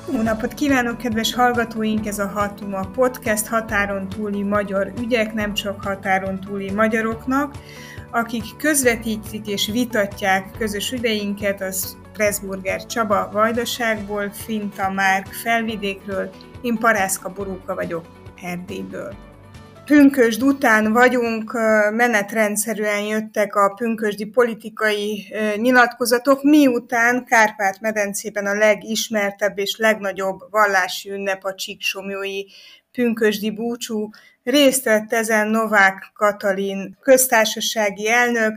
Jó napot kívánok, kedves hallgatóink! Ez a Hatuma Podcast, határon túli magyar ügyek, nem csak határon túli magyaroknak. Akik közvetítik és vitatják közös ügyeinket, az Pressburger Csaba Vajdaságból, Finta Márk Felvidékről, én Parászka Boróka vagyok Erdélyből. Pünkösd után vagyunk, menetrendszerűen jöttek a pünkösdi politikai nyilatkozatok, miután Kárpát-medencében a legismertebb és legnagyobb vallási ünnep a csíksomlyói pünkösdi búcsú. Részt vett ezen Novák Katalin köztársasági elnök,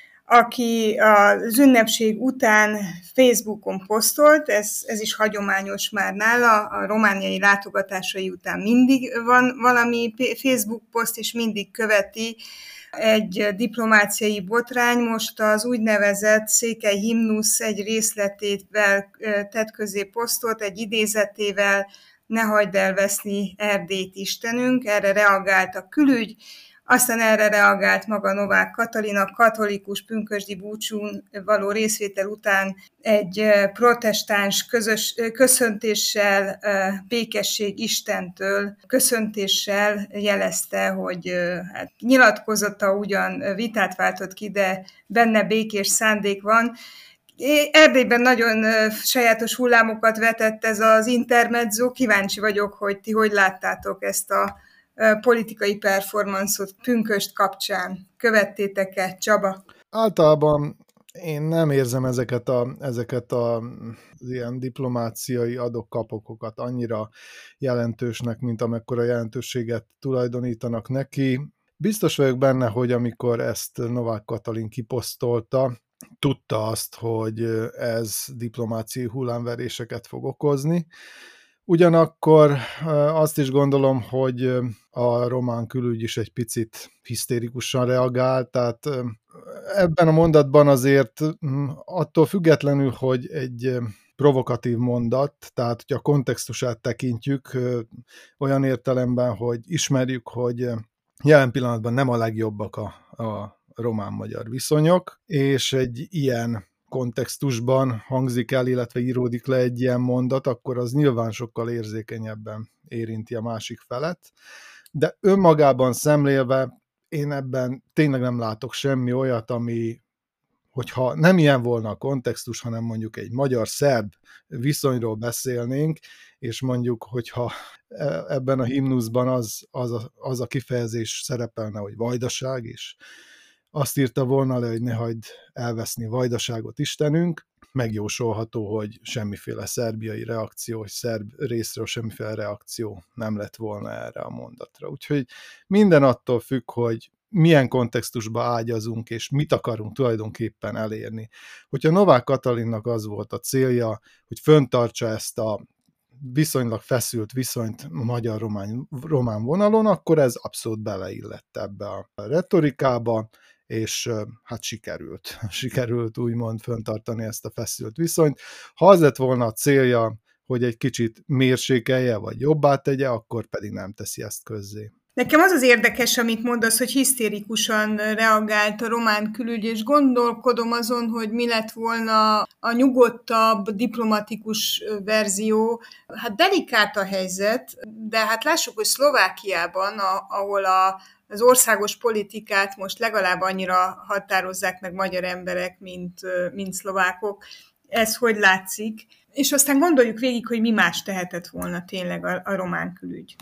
aki az ünnepség után Facebookon posztolt, ez is hagyományos már nála, a romániai látogatásai után mindig van valami Facebook poszt, és mindig követi egy diplomáciai botrány. Most az úgynevezett székely himnusz egy részletével tett közé posztot, egy idézetével: "Ne hagyd elveszni Erdélyt, Istenünk", erre reagált a külügy. Aztán erre reagált maga Novák Katalin, a katolikus pünkösdi búcsún való részvétel után egy protestáns köszöntéssel, békesség Istentől köszöntéssel jelezte, hogy nyilatkozata ugyan vitát váltott ki, de benne békés szándék van. Erdélyben nagyon sajátos hullámokat vetett ez az intermezzo. Kíváncsi vagyok, hogy ti hogy láttátok ezt a politikai performanszot pünkösd kapcsán. Követtétek-e, Csaba? Általában én nem érzem ezeket a ilyen diplomáciai adok-kapokokat annyira jelentősnek, mint amekkora jelentőséget tulajdonítanak neki. Biztos vagyok benne, hogy amikor ezt Novák Katalin kiposztolta, tudta azt, hogy ez diplomáciai hullámveréseket fog okozni. Ugyanakkor azt is gondolom, hogy a román külügy is egy picit hisztérikusan reagált, tehát ebben a mondatban azért attól függetlenül, hogy egy provokatív mondat, tehát hogy a kontextusát tekintjük olyan értelemben, hogy ismerjük, hogy jelen pillanatban nem a legjobbak a román-magyar viszonyok, és egy ilyen kontextusban hangzik el, illetve íródik le egy ilyen mondat, akkor az nyilván sokkal érzékenyebben érinti a másik felet. De önmagában szemlélve én ebben tényleg nem látok semmi olyat, ami, hogyha nem ilyen volna a kontextus, hanem mondjuk egy magyar-szerb viszonyról beszélnénk, és mondjuk, hogyha ebben a himnuszban az a kifejezés szerepelne, hogy Vajdaság, és azt írta volna le, hogy ne hagyd elveszni Vajdaságot, Istenünk, megjósolható, hogy semmiféle szerbiai reakció, vagy szerb részről semmiféle reakció nem lett volna erre a mondatra. Úgyhogy minden attól függ, hogy milyen kontextusba ágyazunk, és mit akarunk tulajdonképpen elérni. Hogyha Novák Katalinnak az volt a célja, hogy fenntartsa ezt a viszonylag feszült viszonyt a magyar-román vonalon, akkor ez abszolút beleillett ebbe a retorikába, és hát sikerült úgymond fenntartani ezt a feszült viszonyt. Ha az lett volna a célja, hogy egy kicsit mérsékelje, vagy jobbá tegye, akkor pedig nem teszi ezt közzé. Nekem az az érdekes, amit mondasz, hogy hisztérikusan reagált a román külügy, és gondolkodom azon, hogy mi lett volna a nyugodtabb, diplomatikus verzió. Hát delikát a helyzet, de hát lássuk, hogy Szlovákiában, ahol az országos politikát most legalább annyira határozzák meg magyar emberek, mint szlovákok. Ez hogy látszik? És aztán gondoljuk végig, hogy mi más tehetett volna tényleg a román külügy.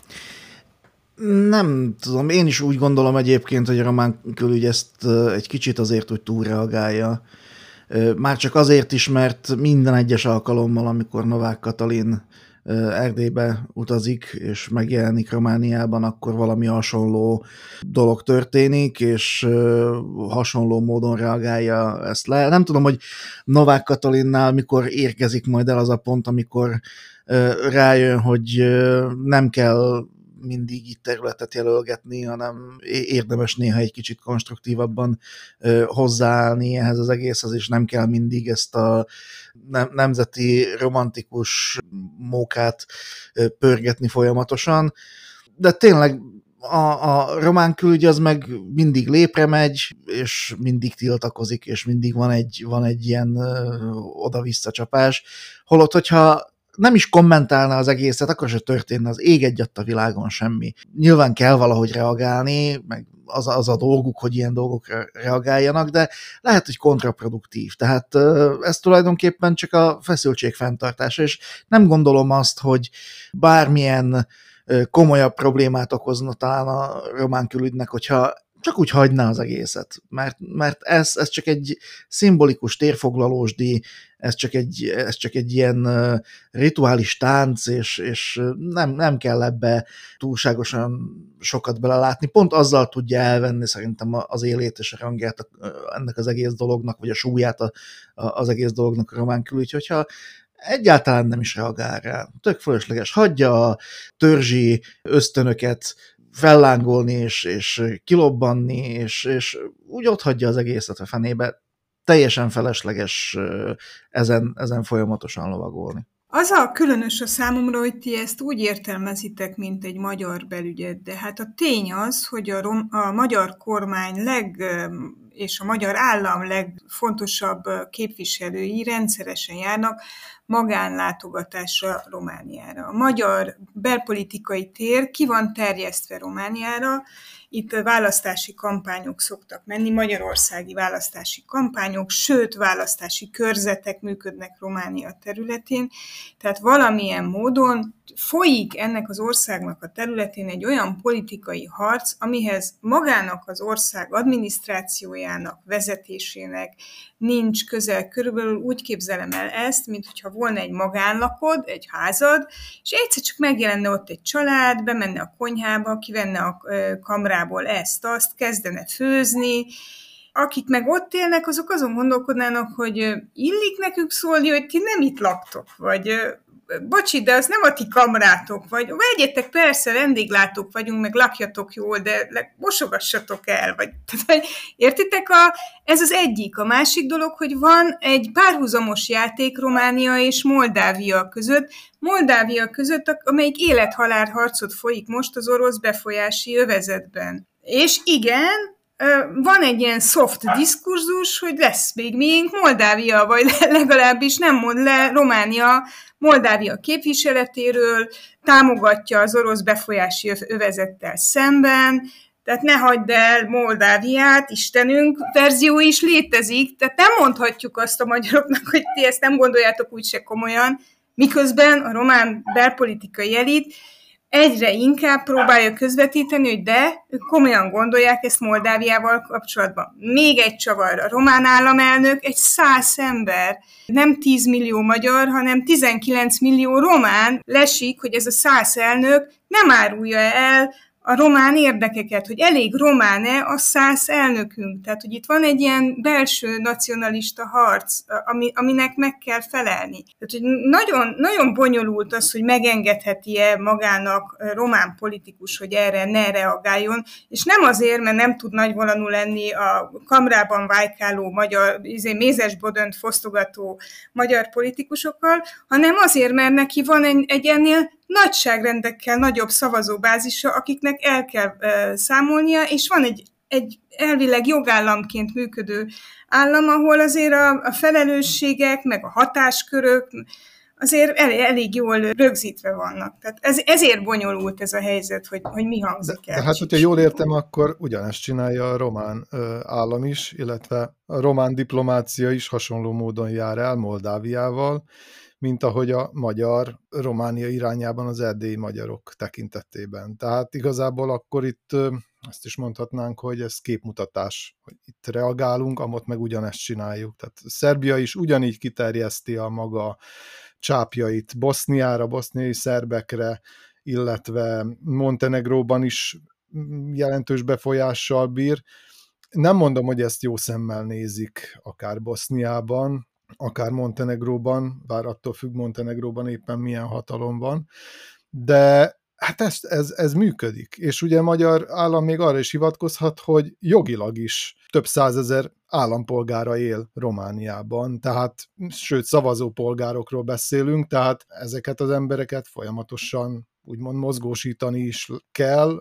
Nem tudom, én is úgy gondolom egyébként, hogy a román külügy ezt egy kicsit azért, hogy túlreagálja. Már csak azért is, mert minden egyes alkalommal, amikor Novák Katalin Erdélybe utazik, és megjelenik Romániában, akkor valami hasonló dolog történik, és hasonló módon reagálja ezt le. Nem tudom, hogy Novák Katalinnál mikor érkezik majd el az a pont, amikor rájön, hogy nem kell mindig itt területet jelölgetni, hanem érdemes néha egy kicsit konstruktívabban hozzáállni ehhez az egészhez, és nem kell mindig ezt a nemzeti romantikus mókát pörgetni folyamatosan. De tényleg a román külügy az meg mindig lépre megy, és mindig tiltakozik, és mindig van egy ilyen oda-vissza csapás. Holott, hogyha nem is kommentálna az egészet, akkor se történne az ég egyatt a világon semmi. Nyilván kell valahogy reagálni, meg az a dolguk, hogy ilyen dolgokra reagáljanak, de lehet, hogy kontraproduktív. Tehát ez tulajdonképpen csak a feszültség fenntartása, és nem gondolom azt, hogy bármilyen komolyabb problémát okozna talán a román külügynek, hogyha csak úgy hagyná az egészet, mert ez csak egy szimbolikus térfoglalósdi, ez csak egy ilyen rituális tánc, és nem kell ebbe túlságosan sokat belelátni. Pont azzal tudja elvenni szerintem az élét és a rangját ennek az egész dolognak, vagy a súlyát az egész dolognak a román külügy, hogyha egyáltalán nem is reagál rá. Tök fölösleges. Hagyja a törzsi ösztönöket fellángolni, és kilobbanni, és úgy ott hagyja az egészet a fenébe. Teljesen felesleges ezen folyamatosan lovagolni. Az a különös a számomra, hogy ti ezt úgy értelmezitek, mint egy magyar belügyet, de hát a tény az, hogy a magyar kormány és a magyar állam legfontosabb képviselői rendszeresen járnak magánlátogatásra Romániára. A magyar belpolitikai tér ki van terjesztve Romániára, itt választási kampányok szoktak menni, magyarországi választási kampányok, sőt választási körzetek működnek Románia területén, tehát valamilyen módon folyik ennek az országnak a területén egy olyan politikai harc, amihez magának az ország adminisztrációjának, vezetésének nincs közel. Körülbelül úgy képzelem el ezt, mintha volna egy magánlakod, egy házad, és egyszer csak megjelenne ott egy család, bemenne a konyhába, kivenne a kamrából ezt-azt, kezdene főzni. Akik meg ott élnek, azok azon gondolkodnának, hogy illik nekünk szólni, hogy ti nem itt laktok, vagy bocsi, de az nem a ti kamrátok, vagy vegyetek, persze, vendéglátók vagyunk, meg lakjatok jól, de mosogassatok el, vagy értitek? Ez az egyik. A másik dolog, hogy van egy párhuzamos játék Románia és Moldávia között, amelyik élet-halál harcot folyik most az orosz befolyási övezetben. És igen, van egy ilyen soft diskurzus, hogy lesz még miénk Moldávia, vagy legalábbis nem mond le Románia Moldávia képviseletéről, támogatja az orosz befolyási övezettel szemben, tehát ne hagyd el Moldáviát, Istenünk, verzió is létezik, tehát nem mondhatjuk azt a magyaroknak, hogy ti ezt nem gondoljátok úgyse komolyan, miközben a román belpolitikai elit egyre inkább próbálja közvetíteni, hogy de, ők komolyan gondolják ezt Moldáviával kapcsolatban. Még egy csavar, a román államelnök egy 100 ember, nem 10 millió magyar, hanem 19 millió román lesik, hogy ez a 100 elnök nem árulja el a román érdekeket, hogy elég román-e a 100 elnökünk. Tehát, hogy itt van egy ilyen belső nacionalista harc, aminek meg kell felelni. Tehát, hogy nagyon, nagyon bonyolult az, hogy megengedheti-e magának román politikus, hogy erre ne reagáljon, és nem azért, mert nem tud nagyvolanú lenni a kamrában vájkáló magyar, mézesbodönt fosztogató magyar politikusokkal, hanem azért, mert neki van egy ennél nagyságrendekkel nagyobb szavazóbázisa, akiknek el kell számolnia, és van egy elvileg jogállamként működő állam, ahol azért a felelősségek, meg a hatáskörök azért elég jól rögzítve vannak. Tehát ezért bonyolult ez a helyzet, hogy mi hangzik el. De hát, hogyha jól értem, akkor ugyanezt csinálja a román állam is, illetve a román diplomácia is hasonló módon jár el Moldáviával, mint ahogy a magyar Románia irányában az erdélyi magyarok tekintetében. Tehát igazából akkor itt azt is mondhatnánk, hogy ez képmutatás, hogy itt reagálunk, amott meg ugyanezt csináljuk. Tehát Szerbia is ugyanígy kiterjeszti a maga csápjait Boszniára, boszniai szerbekre, illetve Montenegróban is jelentős befolyással bír. Nem mondom, hogy ezt jó szemmel nézik akár Boszniában, akár Montenegróban, bár attól függ Montenegróban éppen milyen hatalom van, de hát ez működik. És ugye a magyar állam még arra is hivatkozhat, hogy jogilag is több százezer állampolgára él Romániában, tehát sőt szavazópolgárokról beszélünk, tehát ezeket az embereket folyamatosan úgymond mozgósítani is kell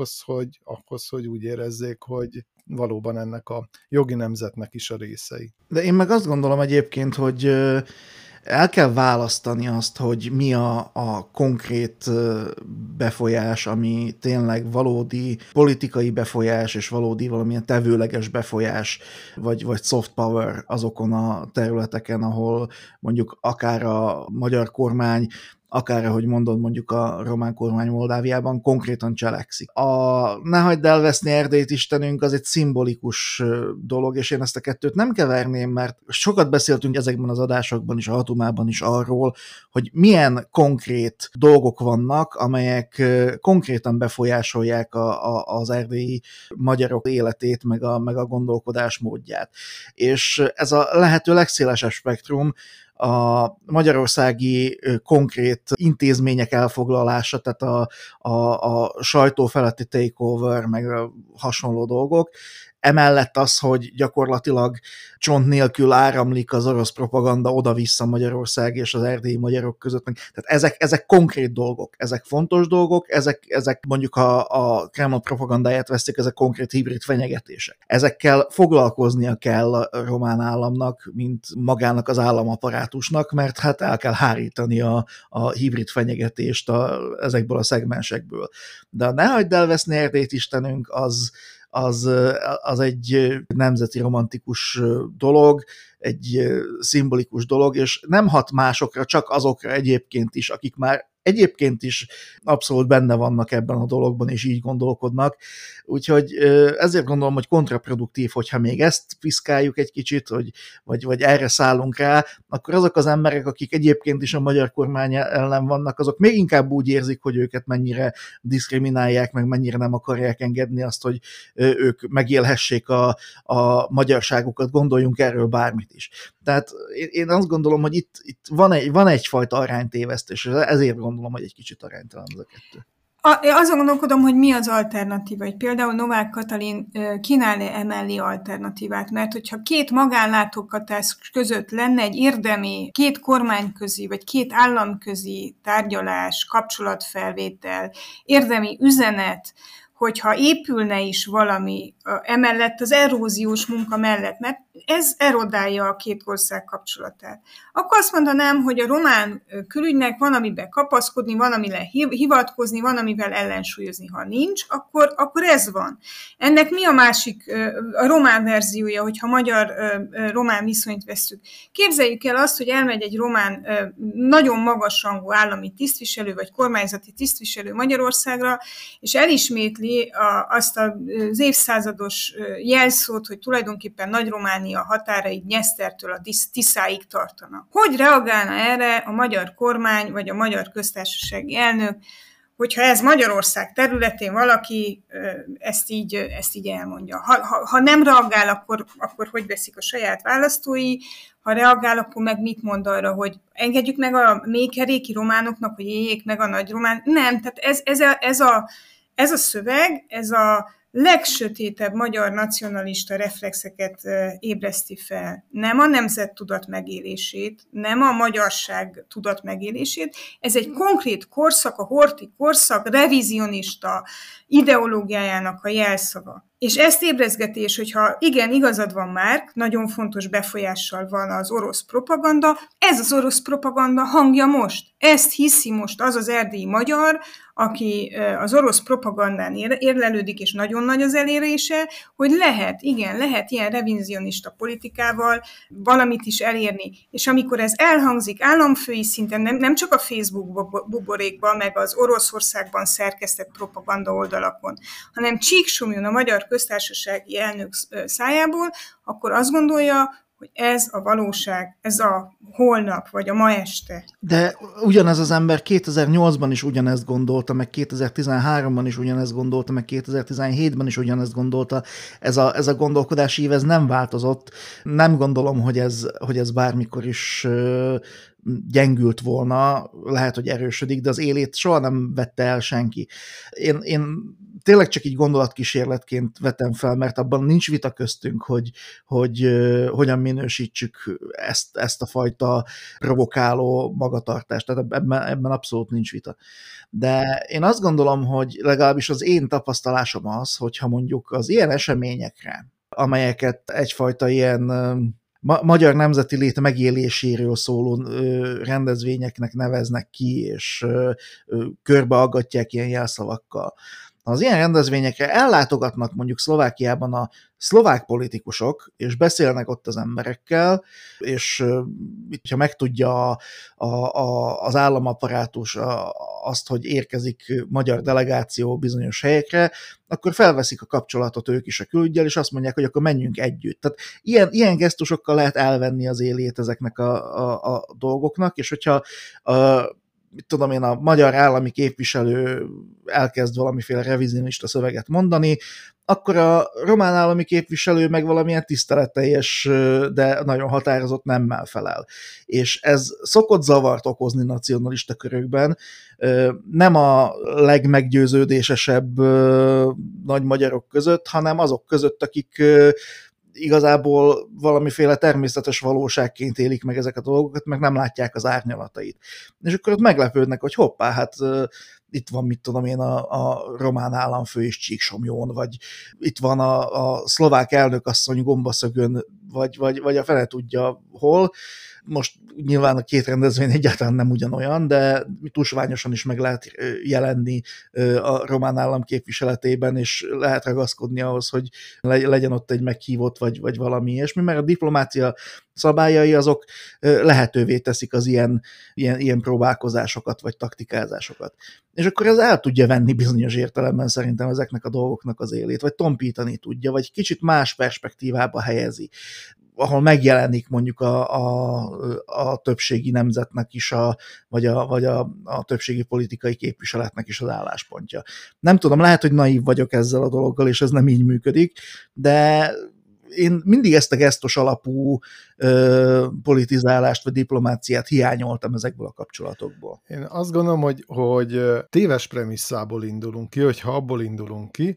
ahhoz, hogy úgy érezzék, hogy valóban ennek a jogi nemzetnek is a részei. De én meg azt gondolom egyébként, hogy El kell választani azt, hogy mi a konkrét befolyás, ami tényleg valódi politikai befolyás, és valódi valamilyen tevőleges befolyás, vagy soft power azokon a területeken, ahol mondjuk akár a magyar kormány, akár, ahogy mondod, mondjuk a román kormány Moldáviában konkrétan cselekszik. Ne hagyd elveszni Erdélyt, Istenünk, az egy szimbolikus dolog, és én ezt a kettőt nem keverném, mert sokat beszéltünk ezekben az adásokban is, a Hatumában is arról, hogy milyen konkrét dolgok vannak, amelyek konkrétan befolyásolják az erdélyi magyarok életét, meg a gondolkodás módját. És ez a lehető legszélesebb spektrum, a magyarországi konkrét intézmények elfoglalása, tehát a sajtó feletti takeover, meg a hasonló dolgok. Emellett az, hogy gyakorlatilag csont nélkül áramlik az orosz propaganda oda-vissza Magyarország és az erdélyi magyarok között. Tehát ezek konkrét dolgok, ezek fontos dolgok, ezek mondjuk a Kreml propagandáját veszik, ezek konkrét hibrid fenyegetések. Ezekkel foglalkoznia kell a román államnak, mint magának az államaparátusnak, mert hát el kell hárítani a hibrid fenyegetést ezekből a szegmensekből. De ne hagyd elveszni Erdélyt, Istenünk, az egy nemzeti romantikus dolog, egy szimbolikus dolog, és nem hat másokra, csak azokra egyébként is, akik már egyébként is abszolút benne vannak ebben a dologban, és így gondolkodnak. Úgyhogy ezért gondolom, hogy kontraproduktív, hogyha még ezt piszkáljuk egy kicsit, vagy erre szállunk rá, akkor azok az emberek, akik egyébként is a magyar kormány ellen vannak, azok még inkább úgy érzik, hogy őket mennyire diszkriminálják, meg mennyire nem akarják engedni azt, hogy ők megélhessék a magyarságukat, gondoljunk erről bármit is. Tehát én azt gondolom, hogy itt van egyfajta aránytévesztés, és ezért gondolom, hogy egy kicsit aránytalan az a kettő. Azon gondolkodom, hogy mi az alternatíva, hogy például Novák Katalin kínál-e emellé alternatívát, mert hogyha két magánlátogatás között lenne egy érdemi, két kormányközi, vagy két államközi tárgyalás, kapcsolatfelvétel, érdemi üzenet, hogyha épülne is valami emellett, az eróziós munka mellett, mert ez erodálja a két ország kapcsolatát. Akkor azt mondanám, hogy a román külügynek van, amiben kapaszkodni, van, amire hivatkozni, van, amivel ellensúlyozni. Ha nincs, akkor ez van. Ennek mi a másik, a román verziója, hogyha magyar-román viszonyt vesszük? Képzeljük el azt, hogy elmegy egy román, nagyon magasrangú állami tisztviselő, vagy kormányzati tisztviselő Magyarországra, és elismétli azt az évszázados jelszót, hogy tulajdonképpen Nagy-Románia határai Dnyesztertől a Tiszáig tartanak. Hogy reagálna erre a magyar kormány, vagy a magyar köztársasági elnök, hogyha ez Magyarország területén valaki ezt így elmondja. Ha nem reagál, akkor hogy veszik a saját választói, ha reagál, akkor meg mit mond arra, hogy engedjük meg a mélykeréki románoknak, hogy éljék meg a nagy román. Nem, tehát ez a szöveg, ez a legsötétebb magyar nacionalista reflexeket ébreszti fel. Nem a nemzettudat megélését, nem a magyarság tudat megélését. Ez egy konkrét korszak, a horthy korszak revizionista ideológiájának a jelszava. És ezt ébrezgetés, hogyha igen, igazad van, Márk, nagyon fontos befolyással van az orosz propaganda, ez az orosz propaganda hangja most. Ezt hiszi most az az erdélyi magyar, aki az orosz propagandán érlelődik, és nagyon nagy az elérése, hogy lehet ilyen revizionista politikával valamit is elérni. És amikor ez elhangzik államfői szinten, nem csak a Facebook buborékban, meg az Oroszországban szerkesztett propaganda oldalakon, hanem csíksomjon a magyar köztársasági elnök szájából, akkor azt gondolja, hogy ez a valóság, ez a holnap, vagy a ma este. De ugyanez az ember 2008-ban is ugyanezt gondolta, meg 2013-ban is ugyanezt gondolta, meg 2017-ben is ugyanezt gondolta. Ez a gondolkodási ív, ez nem változott. Nem gondolom, hogy ez bármikor is gyengült volna, lehet, hogy erősödik, de az élét soha nem vette el senki. Én tényleg csak így gondolatkísérletként vetem fel, mert abban nincs vita köztünk, hogy hogyan minősítsük ezt a fajta provokáló magatartást. Tehát ebben abszolút nincs vita. De én azt gondolom, hogy legalábbis az én tapasztalásom az, hogyha mondjuk az ilyen eseményekre, amelyeket egyfajta ilyen magyar nemzeti lét megéléséről szóló rendezvényeknek neveznek ki, és körbeaggatják ilyen jelszavakkal. Az ilyen rendezvényekre ellátogatnak mondjuk Szlovákiában a szlovák politikusok, és beszélnek ott az emberekkel, és ha megtudja az államapparátus azt, hogy érkezik magyar delegáció bizonyos helyekre, akkor felveszik a kapcsolatot ők is a külüggyel, és azt mondják, hogy akkor menjünk együtt. Tehát ilyen gesztusokkal lehet elvenni az élét ezeknek a dolgoknak, és hogyha mit tudom én, a magyar állami képviselő elkezd valamiféle revizionista szöveget mondani, akkor a román állami képviselő meg valamilyen tiszteletteljes, de nagyon határozott nemmel felel. És ez szokott zavart okozni nacionalista körökben. Nem a legmeggyőződésesebb nagy magyarok között, hanem azok között, akik igazából valamiféle természetes valóságként élik meg ezeket a dolgokat, meg nem látják az árnyalatait. És akkor ott meglepődnek, hogy hoppá, hát itt van, mit tudom én, a román államfő is Csíksomjón, vagy itt van a szlovák elnökasszony Gombaszögön, vagy a fele tudja hol. Most nyilván a két rendezvény egyáltalán nem ugyanolyan, de túlsványosan is meg lehet jelenni a román állam képviseletében, és lehet ragaszkodni ahhoz, hogy legyen ott egy meghívott, vagy valami ilyesmi, mert a diplomácia szabályai azok lehetővé teszik az ilyen próbálkozásokat, vagy taktikázásokat. És akkor ez el tudja venni bizonyos értelemben szerintem ezeknek a dolgoknak az élét, vagy tompítani tudja, vagy kicsit más perspektívába helyezi, ahol megjelenik mondjuk a többségi nemzetnek is, vagy a többségi politikai képviseletnek is az álláspontja. Nem tudom, lehet, hogy naív vagyok ezzel a dologgal, és ez nem így működik, de én mindig ezt a gesztus alapú politizálást vagy diplomáciát hiányoltam ezekből a kapcsolatokból. Én azt gondolom, hogy téves premisszából indulunk ki, hogyha abból indulunk ki,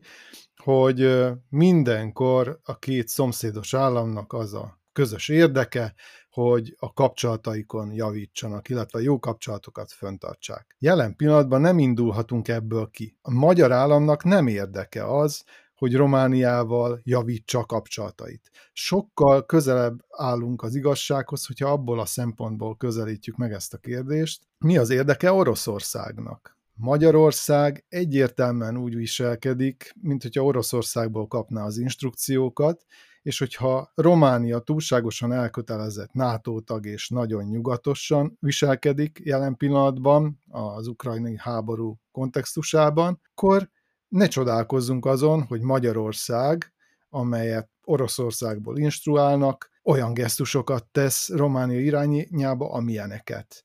hogy mindenkor a két szomszédos államnak az a közös érdeke, hogy a kapcsolataikon javítsanak, illetve jó kapcsolatokat fenntartsák. Jelen pillanatban nem indulhatunk ebből ki. A magyar államnak nem érdeke az, hogy Romániával javítsa kapcsolatait. Sokkal közelebb állunk az igazsághoz, hogyha abból a szempontból közelítjük meg ezt a kérdést. Mi az érdeke Oroszországnak? Magyarország egyértelműen úgy viselkedik, mint hogyha Oroszországból kapná az instrukciókat, és hogyha Románia túlságosan elkötelezett NATO tag és nagyon nyugatosan viselkedik jelen pillanatban az ukrajnai háború kontextusában, akkor ne csodálkozzunk azon, hogy Magyarország, amelyet Oroszországból instruálnak, olyan gesztusokat tesz Románia irányába, amilyeneket.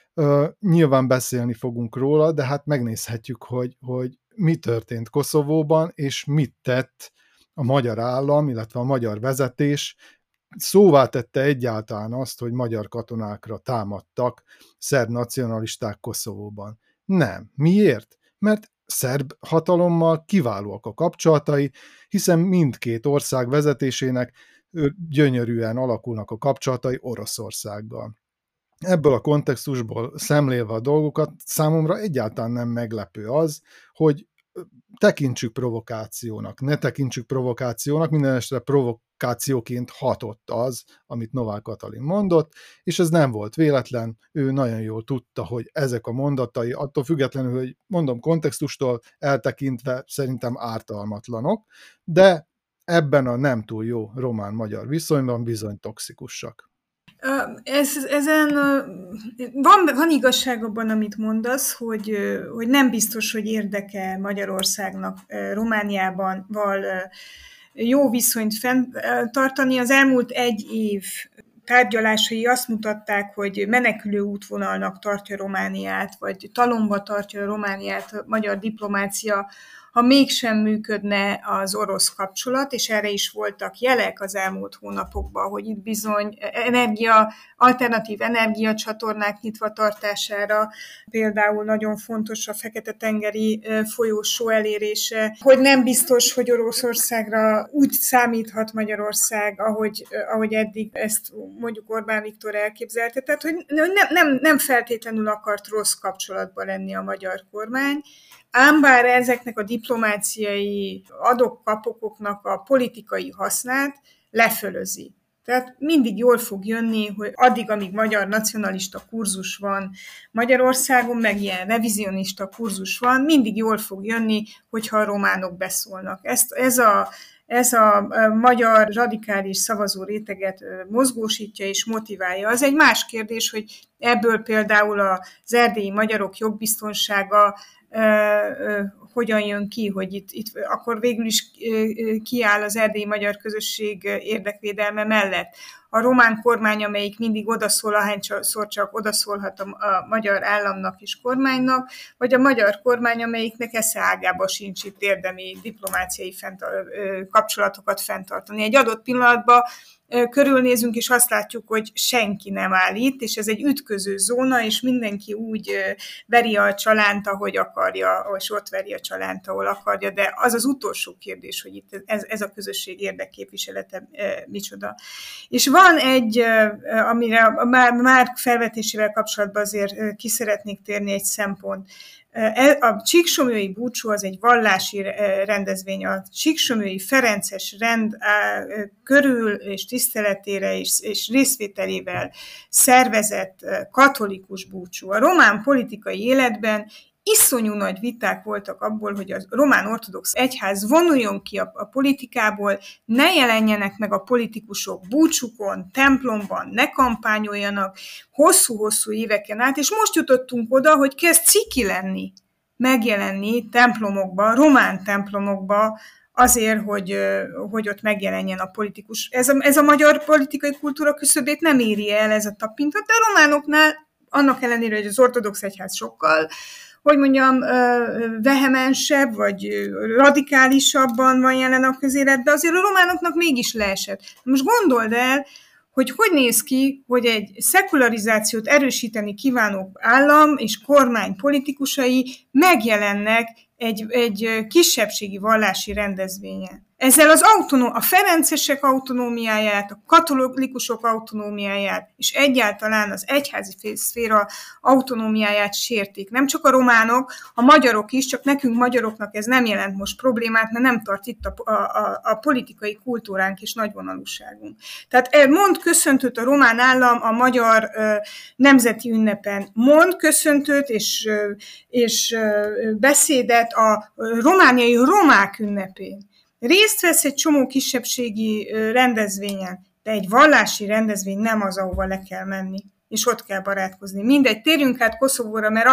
Nyilván beszélni fogunk róla, de hát megnézhetjük, hogy mi történt Koszovóban, és mit tett a magyar állam, illetve a magyar vezetés. Szóvá tette egyáltalán azt, hogy magyar katonákra támadtak szerb nacionalisták Koszovóban. Nem. Miért? Mert szerb hatalommal kiválóak a kapcsolatai, hiszen mindkét ország vezetésének gyönyörűen alakulnak a kapcsolatai Oroszországgal. Ebből a kontextusból szemlélve a dolgokat számomra egyáltalán nem meglepő az, hogy tekintsük provokációnak, ne tekintsük provokációnak, minden esetre provokációként hatott az, amit Novák Katalin mondott, és ez nem volt véletlen, ő nagyon jól tudta, hogy ezek a mondatai, attól függetlenül, hogy mondom kontextustól eltekintve szerintem ártalmatlanok, de ebben a nem túl jó román-magyar viszonyban bizony toxikusak. Van igazság abban, amit mondasz, hogy nem biztos, hogy érdeke Magyarországnak Romániában jó viszonyt fenntartani. Az elmúlt egy év tárgyalásai azt mutatták, hogy menekülő útvonalnak tartja Romániát, vagy talomba tartja Romániát a magyar diplomácia, ha mégsem működne az orosz kapcsolat, és erre is voltak jelek az elmúlt hónapokban, hogy itt bizony alternatív energiacsatornák nyitva tartására, például nagyon fontos a Fekete-tengeri folyósó elérése, hogy nem biztos, hogy Oroszországra úgy számíthat Magyarország, ahogy eddig ezt mondjuk Orbán Viktor elképzelte, tehát hogy nem feltétlenül akart rossz kapcsolatban lenni a magyar kormány, ám bár ezeknek a diplomáciai adok-kapokoknak a politikai hasznát lefölözi. Tehát mindig jól fog jönni, hogy addig, amíg magyar nacionalista kurzus van Magyarországon, meg ilyen revizionista kurzus van, mindig jól fog jönni, hogyha a románok beszólnak. Ez a magyar radikális szavazó réteget mozgósítja és motiválja. Az egy más kérdés, hogy ebből például az erdélyi magyarok jogbiztonsága hogyan jön ki, hogy itt akkor végül is kiáll az erdélyi magyar közösség érdekvédelme mellett. A román kormány, amelyik mindig odaszól, ahányszor csak odaszólhat a magyar államnak és kormánynak, vagy a magyar kormány, amelyiknek esze ágába sincs itt érdemi diplomáciai kapcsolatokat fenntartani. Egy adott pillanatban körülnézünk, és azt látjuk, hogy senki nem áll itt, és ez egy ütköző zóna, és mindenki úgy veri a csalánt, ahogy akarja, és ott veri a csalánt, ahol akarja, de az az utolsó kérdés, hogy itt ez a közösség érdekképviselete micsoda. És van egy, amire már felvetésével kapcsolatban azért ki szeretnék térni egy szempont. A csíksomlyói búcsú az egy vallási rendezvény, a csíksomlyói ferences rend körül és tiszteletére és részvételével szervezett katolikus búcsú. A román politikai életben iszonyú nagy viták voltak abból, hogy a román ortodox egyház vonuljon ki a politikából, ne jelenjenek meg a politikusok búcsukon, templomban, ne kampányoljanak hosszú-hosszú éveken át, és most jutottunk oda, hogy kezd ciki lenni, megjelenni templomokba, román templomokba, azért, hogy ott megjelenjen a politikus. Ez a magyar politikai kultúra küszöbét nem éri el ez a tapintat, de a románoknál, annak ellenére, hogy az ortodox egyház sokkal, hogy mondjam, vehemensebb, vagy radikálisabban van jelen a közéletben, azért a románoknak mégis leesett. Most gondold el, hogy néz ki, hogy egy szekularizációt erősíteni kívánó állam és kormány politikusai megjelennek egy kisebbségi vallási rendezvényen. Ezzel a ferencesek autonómiáját, a katolikusok autonómiáját, és egyáltalán az egyházi szféra autonómiáját sértik. Nem csak a románok, a magyarok is, csak nekünk magyaroknak ez nem jelent most problémát, mert nem tart itt a politikai kultúránk és nagyvonalúságunk. Tehát mond köszöntőt a román állam a magyar nemzeti ünnepen. Mond köszöntőt és beszédet a romániai romák ünnepén. Részt vesz egy csomó kisebbségi rendezvényen, de egy vallási rendezvény nem az, ahova le kell menni, és ott kell barátkozni. Mindegy, térjünk át Koszovóra, mert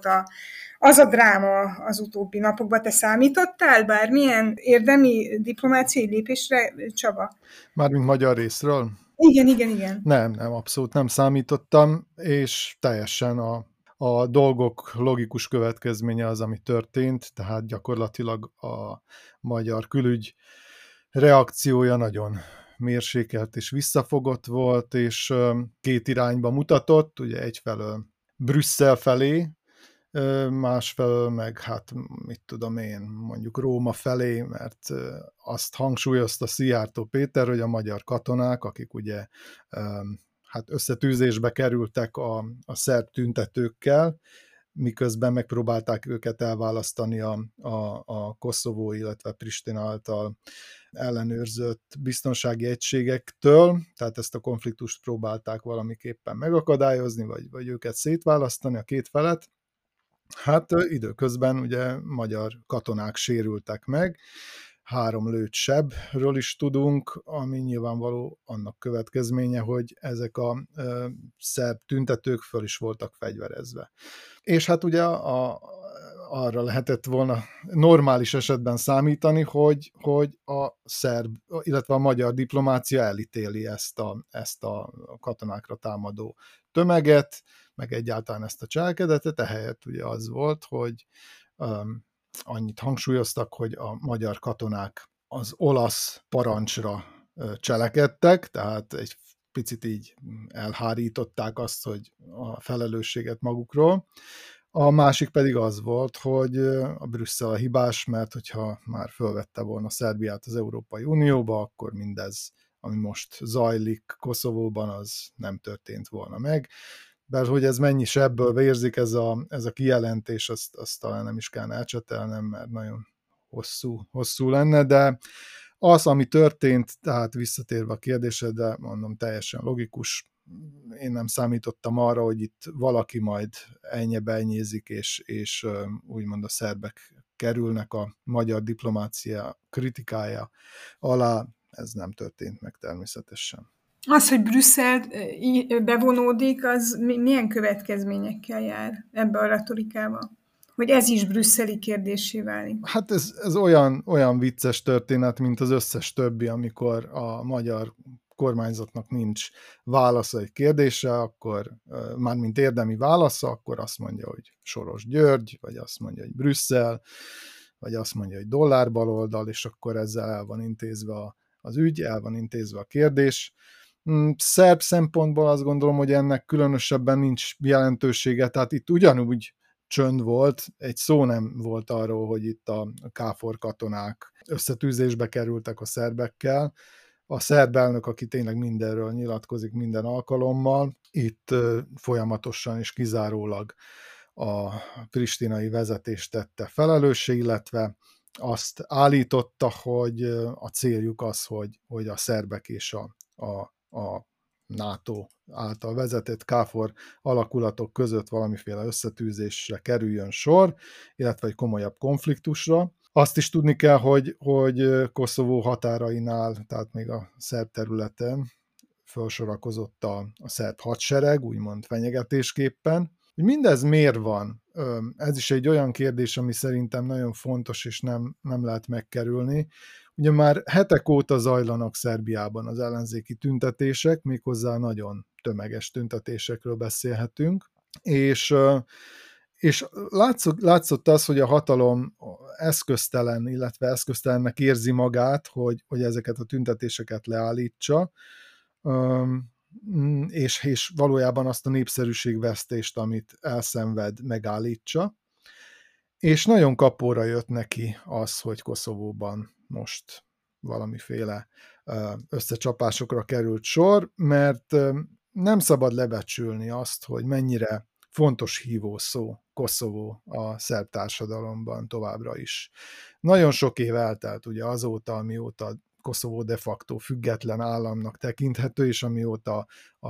az a dráma az utóbbi napokban. Te számítottál bármilyen érdemi diplomáciai lépésre, Csaba? Mármint magyar részről? Igen. Nem, abszolút nem számítottam, és teljesen a dolgok logikus következménye az, ami történt, tehát gyakorlatilag a magyar külügy reakciója nagyon mérsékelt és visszafogott volt, és két irányba mutatott, ugye egyfelől Brüsszel felé, másfelől meg, hát mit tudom én, mondjuk Róma felé, mert azt hangsúlyozta Szijjártó Péter, hogy a magyar katonák, akik ugye hát összetűzésbe kerültek a szerb tüntetőkkel, miközben megpróbálták őket elválasztani a Koszovó, illetve Pristina által ellenőrzött biztonsági egységektől, tehát ezt a konfliktust próbálták valamiképpen megakadályozni, vagy őket szétválasztani, a két felet. Hát időközben ugye magyar katonák sérültek meg, 3 lőtt sebről is tudunk, ami nyilvánvaló annak következménye, hogy ezek a szerb tüntetők föl is voltak fegyverezve. És hát ugye arra lehetett volna normális esetben számítani, hogy a szerb, illetve a magyar diplomácia elítéli ezt a katonákra támadó tömeget, meg egyáltalán ezt a cselekedetet, ehelyett ugye az volt, hogy annyit hangsúlyoztak, hogy a magyar katonák az olasz parancsra cselekedtek, tehát egy picit így elhárították azt, hogy a felelősséget magukról. A másik pedig az volt, hogy a Brüsszel a hibás, mert hogyha már fölvette volna Szerbiát az Európai Unióba, akkor mindez, ami most zajlik Koszovóban, az nem történt volna meg. Bár hogy ez mennyi sebből vérzik ez a kijelentés, azt talán nem is kellene elcsetelnem, mert nagyon hosszú lenne, de Az, ami történt, tehát visszatérve a kérdésedre, mondom, teljesen logikus. Én nem számítottam arra, hogy itt valaki majd ennyi-bennyézik, és úgymond a szerbek kerülnek a magyar diplomácia kritikája alá. Ez nem történt meg természetesen. Az, hogy Brüsszel bevonódik, az milyen következményekkel jár ebbe a retorikába? Hogy ez is brüsszeli kérdéssé válik. Hát ez olyan vicces történet, mint az összes többi, amikor a magyar kormányzatnak nincs válasza egy kérdésre, akkor mármint érdemi válasza, akkor azt mondja, hogy Soros György, vagy azt mondja, hogy Brüsszel, vagy azt mondja, hogy dollárbaloldal, és akkor ezzel el van intézve az ügy, el van intézve a kérdés. Szerb szempontból azt gondolom, hogy ennek különösebben nincs jelentősége, tehát itt ugyanúgy csönd volt, egy szó nem volt arról, hogy itt a KFOR katonák összetűzésbe kerültek a szerbekkel. A szerb elnök, aki tényleg mindenről nyilatkozik minden alkalommal, itt folyamatosan és kizárólag a pristinai vezetést tette felelőssé, illetve azt állította, hogy a céljuk az, hogy a szerbek és a NATO által vezetett KFOR alakulatok között valamiféle összetűzésre kerüljön sor, illetve egy komolyabb konfliktusra. Azt is tudni kell, hogy Koszovó határainál, tehát még a szerb területen felsorakozott a szerb hadsereg, úgymond fenyegetésképpen. Hogy mindez miért van? Ez is egy olyan kérdés, ami szerintem nagyon fontos, és nem lehet megkerülni. Ugye már hetek óta zajlanak Szerbiában az ellenzéki tüntetések, méghozzá nagyon tömeges tüntetésekről beszélhetünk, és látszott az, hogy a hatalom eszköztelen, illetve eszköztelennek érzi magát, hogy ezeket a tüntetéseket leállítsa, és valójában azt a népszerűségvesztést, amit elszenved, megállítsa. És nagyon kapóra jött neki az, hogy Koszovóban most valamiféle összecsapásokra került sor, mert nem szabad lebecsülni azt, hogy mennyire fontos hívószó Koszovó a szerb társadalomban továbbra is. Nagyon sok év eltelt ugye azóta, amióta Koszovó de facto független államnak tekinthető, és amióta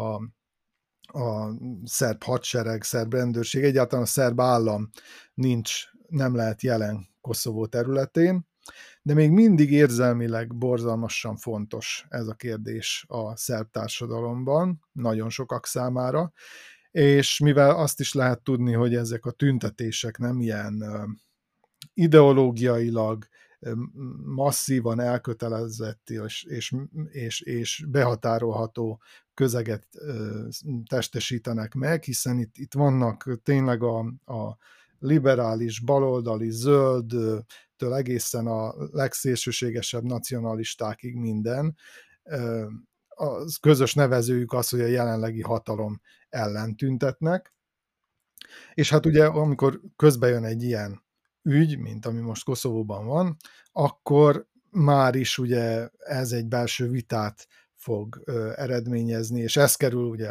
a szerb hadsereg, szerb rendőrség, egyáltalán a szerb állam nem lehet jelen Koszovó területén, de még mindig érzelmileg borzalmasan fontos ez a kérdés a szerb társadalomban, nagyon sokak számára, és mivel azt is lehet tudni, hogy ezek a tüntetések nem ilyen ideológiailag masszívan elkötelezett és behatárolható közeget testesítenek meg, hiszen itt vannak tényleg a liberális, baloldali, zöldtől egészen a legszélsőségesebb nacionalistákig minden. Az közös nevezőjük az, hogy a jelenlegi hatalom ellen tüntetnek. És hát ugye, amikor közbe jön egy ilyen ügy, mint ami most Koszovóban van, akkor már is ugye ez egy belső vitát fog eredményezni, és ez kerül ugye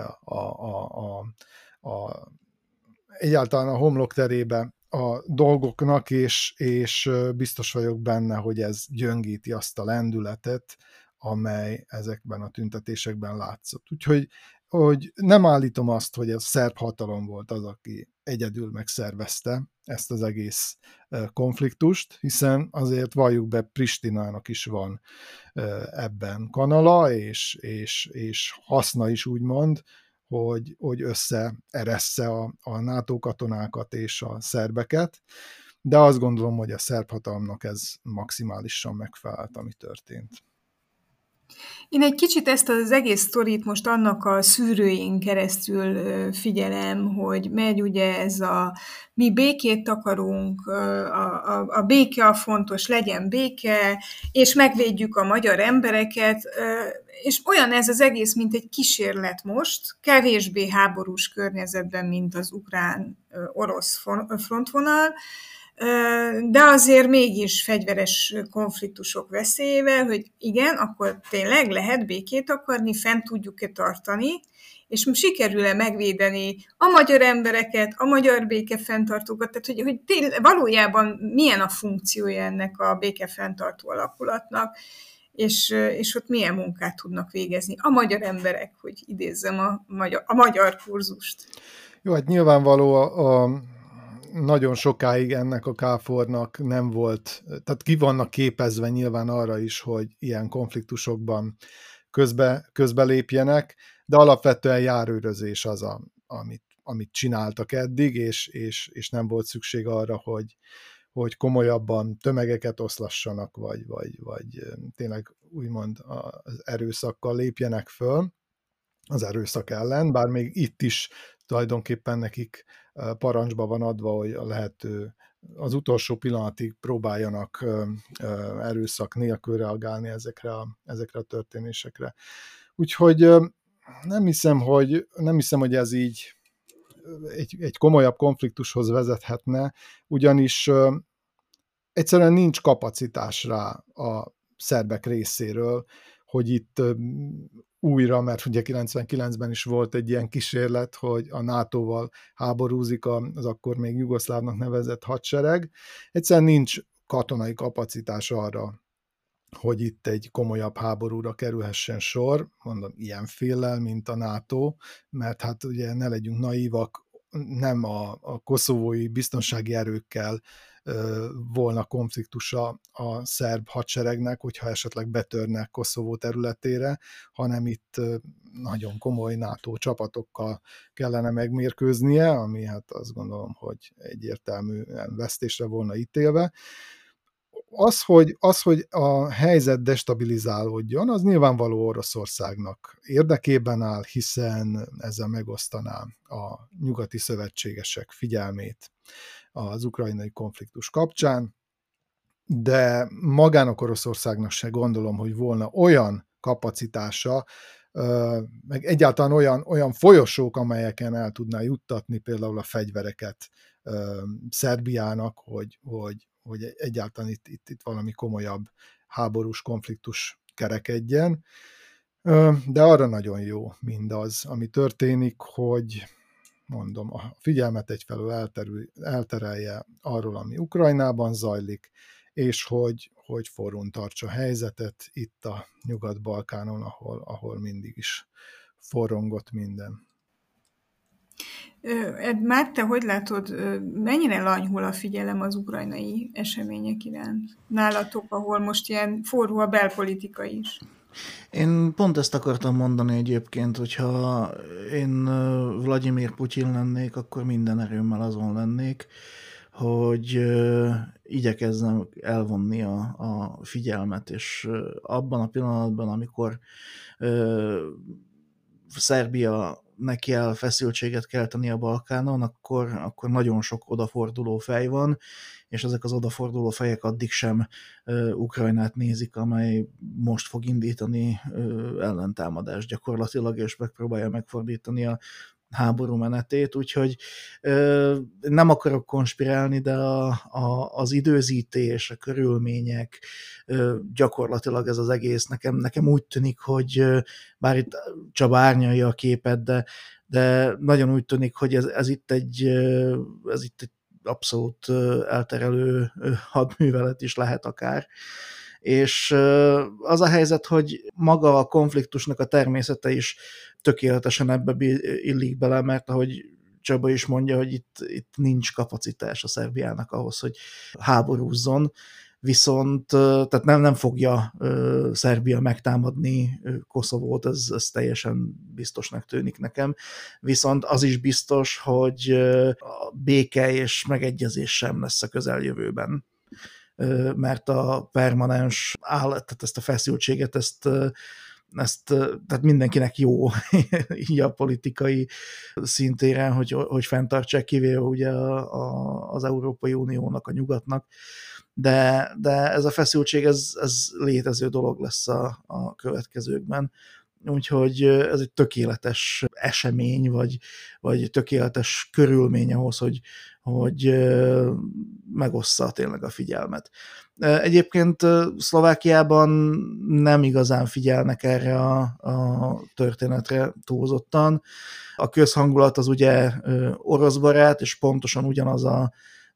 egyáltalán a homlokterébe a dolgoknak, és biztos vagyok benne, hogy ez gyöngíti azt a lendületet, amely ezekben a tüntetésekben látszott. Úgyhogy nem állítom azt, hogy a szerb hatalom volt az, aki egyedül megszervezte ezt az egész konfliktust, hiszen azért valljuk be, Pristinának is van ebben kanala, és haszna is úgymond, hogy összeeressze a NATO katonákat és a szerbeket, de azt gondolom, hogy a szerb hatalomnak ez maximálisan megfelelt, ami történt. Én egy kicsit ezt az egész sztorit most annak a szűrőjén keresztül figyelem, hogy megy ugye ez mi békét akarunk, a béke a fontos, legyen béke, és megvédjük a magyar embereket, és olyan ez az egész, mint egy kísérlet most, kevésbé háborús környezetben, mint az ukrán-orosz frontvonal, de azért mégis fegyveres konfliktusok veszélyével, hogy igen, akkor tényleg lehet békét akarni, fent tudjuk-e tartani, és sikerül-e megvédeni a magyar embereket, a magyar békefenntartókat, tehát hogy valójában milyen a funkciója ennek a békefenntartó alakulatnak. és ott milyen munkát tudnak végezni a magyar emberek, hogy idézzem a magyar kurzust. Jó, hát nyilvánvaló nagyon sokáig ennek a KFOR-nak nem volt, tehát ki vannak képezve nyilván arra is, hogy ilyen konfliktusokban közbelépjenek, de alapvetően járőrözés az, amit csináltak eddig, és nem volt szükség arra, hogy komolyabban tömegeket oszlassanak, vagy tényleg úgymond az erőszakkal lépjenek föl az erőszak ellen, bár még itt is tulajdonképpen nekik parancsba van adva, hogy a lehető az utolsó pillanatig próbáljanak erőszak nélkül reagálni ezekre a történésekre. Úgyhogy nem hiszem, hogy ez így egy komolyabb konfliktushoz vezethetne, ugyanis egyszerűen nincs kapacitás rá a szerbek részéről, hogy itt újra, mert ugye 99-ben is volt egy ilyen kísérlet, hogy a NATO-val háborúzik az akkor még jugoszlávnak nevezett hadsereg. Egyszerűen nincs katonai kapacitás arra, hogy itt egy komolyabb háborúra kerülhessen sor, mondom, ilyen féllel, mint a NATO, mert hát ugye ne legyünk naívak, nem a koszovói biztonsági erőkkel volna konfliktusa a szerb hadseregnek, hogyha esetleg betörnek Koszovó területére, hanem itt nagyon komoly NATO csapatokkal kellene megmérkőznie, ami hát azt gondolom, hogy egyértelműen vesztésre volna ítélve. Az, hogy a helyzet destabilizálódjon, az nyilvánvaló Oroszországnak érdekében áll, hiszen ezzel megosztaná a nyugati szövetségesek figyelmét az ukrajnai konfliktus kapcsán, de magának Oroszországnak se gondolom, hogy volna olyan kapacitása, meg egyáltalán olyan folyosók, amelyeken el tudná juttatni például a fegyvereket Szerbiának, hogy egyáltalán itt valami komolyabb háborús konfliktus kerekedjen. De arra nagyon jó mindaz, ami történik, hogy mondom, a figyelmet egyfelől elterelje arról, ami Ukrajnában zajlik, és hogy forrón tartsa a helyzetet itt a Nyugat-Balkánon, ahol mindig is forrongott minden. Már te hogy látod, mennyire lanyhul a figyelem az ukrajnai események iránt? Nálatok, ahol most ilyen forró a belpolitika is. Én pont ezt akartam mondani egyébként, hogyha én Vladimir Putyin lennék, akkor minden erőmmel azon lennék, hogy igyekezzem elvonni a figyelmet, és abban a pillanatban, amikor Szerbia neki el feszültséget kelteni a Balkánon, akkor nagyon sok odaforduló fej van, és ezek az odaforduló fejek addig sem Ukrajnát nézik, amely most fog indítani ellentámadást gyakorlatilag, és megpróbálja megfordítani a háború menetét, úgyhogy nem akarok konspirálni, de az időzítés, a körülmények, gyakorlatilag ez az egész nekem úgy tűnik, hogy bár itt Csaba árnyalja a képet, de nagyon úgy tűnik, hogy ez itt egy abszolút elterelő hadművelet is lehet akár. És az a helyzet, hogy maga a konfliktusnak a természete is tökéletesen ebbe illik bele, mert ahogy Csaba is mondja, hogy itt nincs kapacitás a Szerbiának ahhoz, hogy háborúzzon, viszont tehát nem fogja Szerbia megtámadni Koszovót, ez teljesen biztosnak tűnik nekem, viszont az is biztos, hogy a béke és megegyezés sem lesz a közeljövőben, mert a permanens tehát ezt a feszültséget, ezt tehát mindenkinek jó így a politikai szintéren, hogy fenntartsák, kivéve ugye az Európai Uniónak, a nyugatnak, de ez a feszültség, ez létező dolog lesz a következőkben. Úgyhogy ez egy tökéletes esemény, vagy tökéletes körülmény ahhoz, hogy megossza tényleg a figyelmet. Egyébként Szlovákiában nem igazán figyelnek erre a történetre túlzottan. A közhangulat az ugye orosz barát, és pontosan ugyanaz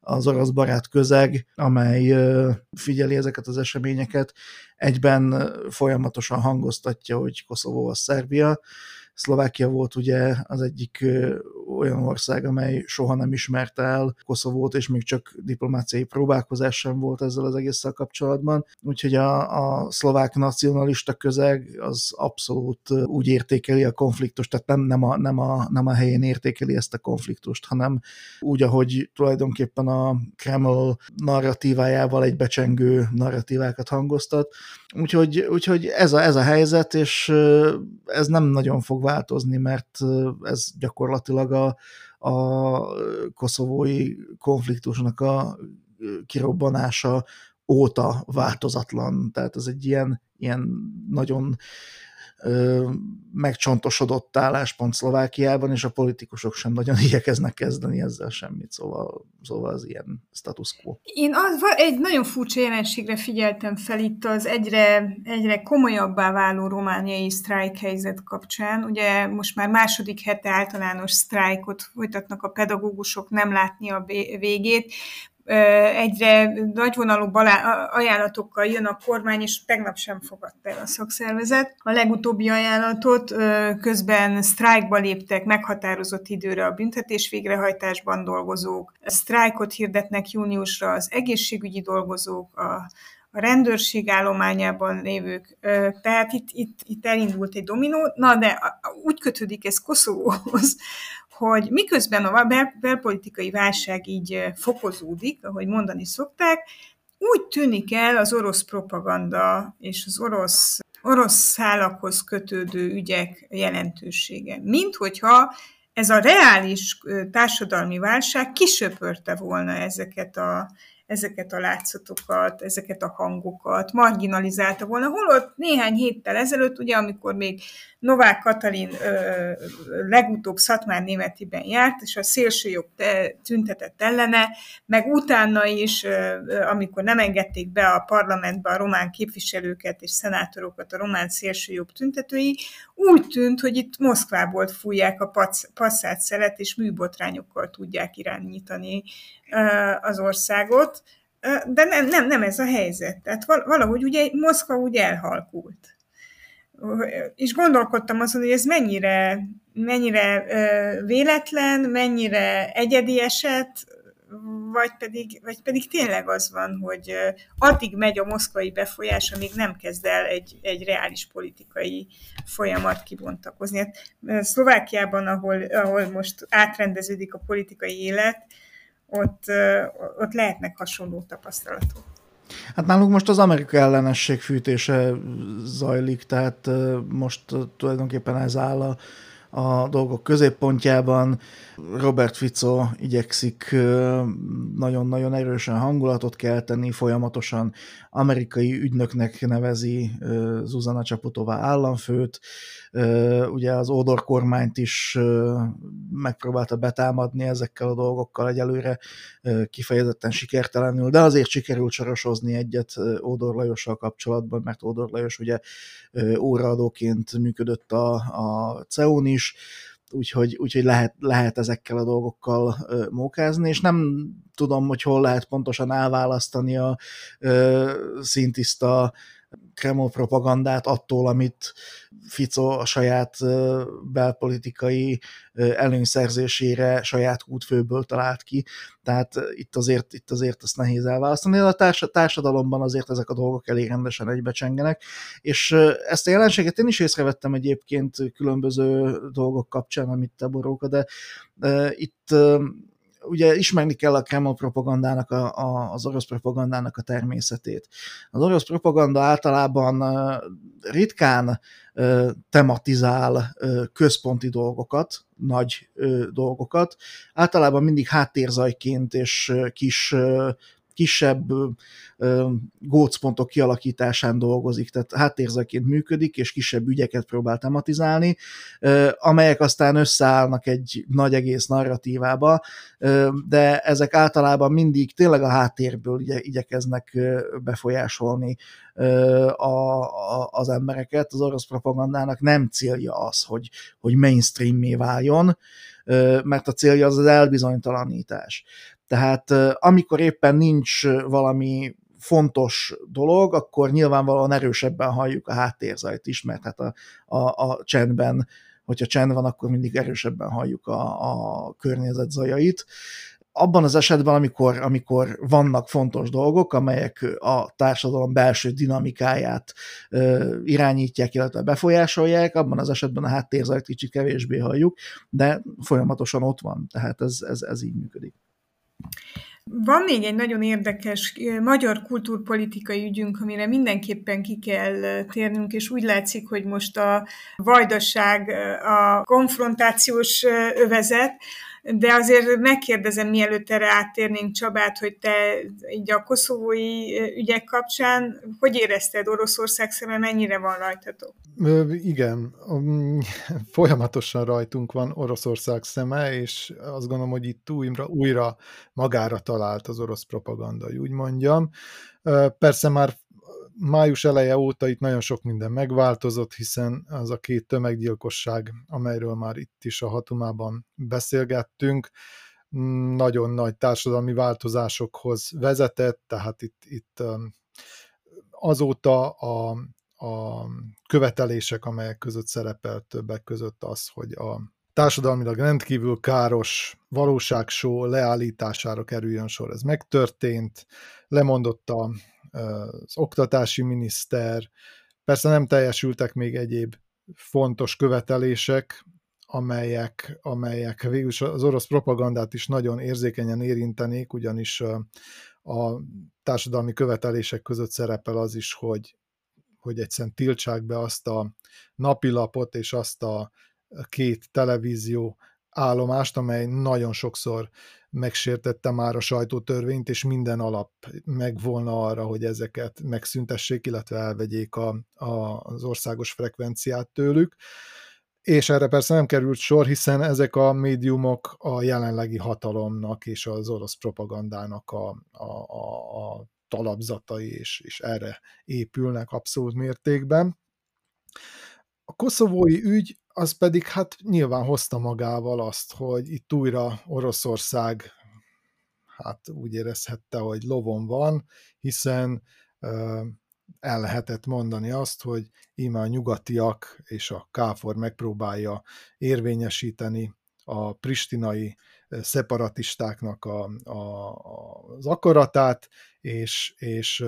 az orosz barát közeg, amely figyeli ezeket az eseményeket, egyben folyamatosan hangoztatja, hogy Koszovó az Szerbia. Szlovákia volt ugye az egyik olyan ország, amely soha nem ismerte el Koszovót, és még csak diplomáciai próbálkozás sem volt ezzel az egésszel kapcsolatban. Úgyhogy a szlovák nacionalista közeg az abszolút úgy értékeli a konfliktust, tehát nem a helyén értékeli ezt a konfliktust, hanem úgy, ahogy tulajdonképpen a Kreml narratívájával egybecsengő narratívákat hangoztat. Úgyhogy ez a helyzet, és ez nem nagyon fog változni, mert ez gyakorlatilag a koszovói konfliktusnak a kirobbanása óta változatlan. Tehát ez egy ilyen nagyon megcsontosodott álláspont Szlovákiában, és a politikusok sem nagyon igyekeznek kezdeni ezzel semmit, szóval az ilyen status quo. Én egy nagyon furcsa jelenségre figyeltem fel itt az egyre komolyabbá váló romániai sztrájk helyzet kapcsán. Ugye most már második hete általános sztrájkot folytatnak a pedagógusok, nem látni a végét. Egyre nagyvonalúbb ajánlatokkal jön a kormány, és tegnap sem fogadta el a szakszervezet a legutóbbi ajánlatot. Közben sztrájkba léptek meghatározott időre a büntetés végrehajtásban dolgozók. Sztrájkot hirdetnek júniusra az egészségügyi dolgozók, a rendőrség állományában lévők. Tehát itt elindult egy dominó, de úgy kötődik ez Koszovóhoz, hogy miközben a belpolitikai válság így fokozódik, ahogy mondani szokták, úgy tűnik el az orosz propaganda és az orosz szálakhoz kötődő ügyek jelentősége. Mint hogyha ez a reális társadalmi válság kisöpörte volna ezeket a látszatokat, ezeket a hangokat, marginalizálta volna. Holott néhány héttel ezelőtt, ugye, amikor még Novák Katalin legutóbb Szatmár-Németiben járt, és a szélsőjobb tüntetett ellene, meg utána is, amikor nem engedték be a parlamentbe a román képviselőket és szenátorokat a román szélsőjobb tüntetői, úgy tűnt, hogy itt Moszkvából fújják a passzát szelet, és műbotrányokkal tudják irányítani az országot, de nem ez a helyzet. Tehát valahogy ugye Moszkva úgy elhalkult. És gondolkodtam azon, hogy ez mennyire véletlen, mennyire egyedi eset, vagy pedig tényleg az van, hogy addig megy a moszkvai befolyás, amíg nem kezd el egy reális politikai folyamat kibontakozni. Hát Szlovákiában, ahol most átrendeződik a politikai élet, ott lehetnek hasonló tapasztalatok. Hát nálunk most az Amerika ellenesség fűtése zajlik, tehát most tulajdonképpen ez áll a dolgok középpontjában. Robert Fico igyekszik nagyon-nagyon erősen hangulatot kelteni, folyamatosan amerikai ügynöknek nevezi Zuzana Čaputová államfőt, ugye az Ódor kormányt is megpróbálta betámadni ezekkel a dolgokkal egyelőre, kifejezetten sikertelenül, de azért sikerült sorosozni egyet Ódor Lajossal kapcsolatban, mert Ódor Lajos ugye óraadóként működött a CEU-n is, úgyhogy lehet ezekkel a dolgokkal mókázni, és nem tudom, hogy hol lehet pontosan elválasztani a szintiszta Kreml propagandát attól, amit Fico a saját belpolitikai előnyszerzésére saját útfőből talált ki. Tehát itt azért ezt nehéz elválasztani, de a társadalomban azért ezek a dolgok elég rendesen egybecsengenek, és ezt a jelenséget én is észrevettem egyébként különböző dolgok kapcsán, amit te boróka, de itt ugye ismerni kell a Kreml propagandának, az orosz propagandának a természetét. Az orosz propaganda általában ritkán tematizál központi dolgokat, nagy dolgokat. Általában mindig háttérzajként és kisebb gócpontok kialakításán dolgozik, tehát háttérzajként működik, és kisebb ügyeket próbál tematizálni, amelyek aztán összeállnak egy nagy egész narratívába, de ezek általában mindig tényleg a háttérből igyekeznek befolyásolni az embereket. Az orosz propagandának nem célja az, hogy mainstream-mé váljon, mert a célja az elbizonytalanítás. Tehát amikor éppen nincs valami fontos dolog, akkor nyilvánvalóan erősebben halljuk a háttérzajt is, mert hát a csendben, hogyha csend van, akkor mindig erősebben halljuk a környezet zajait. Abban az esetben, amikor vannak fontos dolgok, amelyek a társadalom belső dinamikáját irányítják, illetve befolyásolják, abban az esetben a háttérzajt kicsit kevésbé halljuk, de folyamatosan ott van, tehát ez így működik. Van még egy nagyon érdekes magyar kultúrpolitikai ügyünk, amire mindenképpen ki kell térnünk, és úgy látszik, hogy most a vajdaság a konfrontációs övezet, de azért megkérdezem, mielőtt erre áttérnénk Csabát, hogy te így a koszovói ügyek kapcsán, hogy érezted Oroszország szeme, mennyire van rajtatok? Igen, folyamatosan rajtunk van Oroszország szeme, és azt gondolom, hogy itt újra magára talált az orosz propaganda, hogy úgy mondjam. Persze már május eleje óta itt nagyon sok minden megváltozott, hiszen az a 2 tömeggyilkosság, amelyről már itt is a Hatumában beszélgettünk, nagyon nagy társadalmi változásokhoz vezetett, tehát itt azóta a követelések, amelyek között szerepelt többek között az, hogy a társadalmilag rendkívül káros valóságshow leállítására kerüljön sor. Ez megtörtént, lemondott az oktatási miniszter, persze nem teljesültek még egyéb fontos követelések, amelyek végül az orosz propagandát is nagyon érzékenyen érintenék, ugyanis a társadalmi követelések között szerepel az is, hogy egyszerűen tiltsák be azt a napilapot és azt a 2 televízió állomást, amely nagyon sokszor megsértette már a sajtótörvényt, és minden alap megvolna arra, hogy ezeket megszüntessék, illetve elvegyék az országos frekvenciát tőlük. És erre persze nem került sor, hiszen ezek a médiumok a jelenlegi hatalomnak és az orosz propagandának a talapzatai, és erre épülnek abszolút mértékben. A koszovói ügy az pedig hát nyilván hozta magával azt, hogy itt újra Oroszország hát úgy érezhette, hogy lovon van, hiszen el lehetett mondani azt, hogy íme a nyugatiak és a KFOR megpróbálja érvényesíteni a pristinai szeparatistáknak az akaratát, és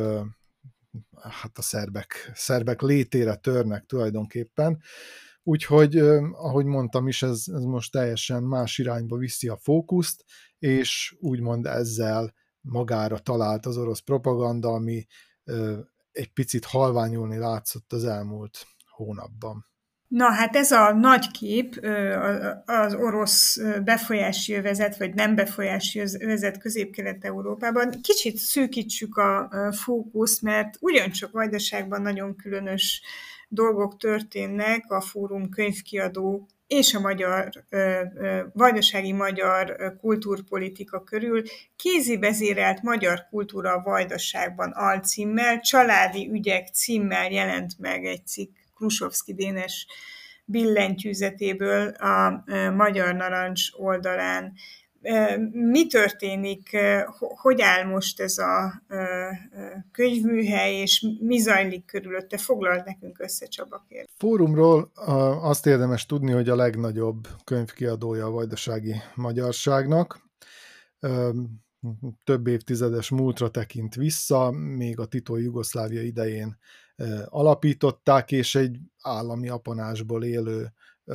hát a szerbek létére törnek tulajdonképpen. Úgyhogy, ahogy mondtam is, ez most teljesen más irányba viszi a fókuszt, és úgymond ezzel magára talált az orosz propaganda, ami egy picit halványulni látszott az elmúlt hónapban. Na hát ez a nagy kép, az orosz befolyási övezet, vagy nem befolyási övezet Közép-Kelet-Európában. Kicsit szűkítsük a fókuszt, mert ugyancsak Vajdaságban nagyon különös dolgok történnek, a Fórum könyvkiadó és a vajdasági magyar kultúrpolitika körül. Kézi vezérelt magyar kultúra a Vajdaságban alcímmel, családi ügyek címmel jelent meg egy cikk Krusovszky Dénes billentyűzetéből a Magyar Narancs oldalán. Mi történik, hogy áll most ez a könyvműhely, és mi zajlik körülötte? Foglald nekünk össze, Csaba, kérlek. Fórumról azt érdemes tudni, hogy a legnagyobb könyvkiadója a vajdasági magyarságnak. Több évtizedes múltra tekint vissza, még a titói Jugoszlávia idején alapították, és egy állami apanásból élő